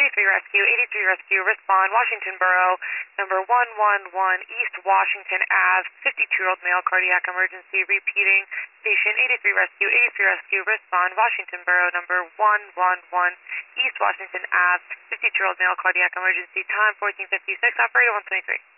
Rescue, 83 Rescue, respond, Washington Borough, number 111 East Washington Ave, 52-year-old male, cardiac emergency, repeating, station 83 Rescue, respond, Washington Borough, number 111 East Washington Ave, 52-year-old male, cardiac emergency, time 14:56, operator 123.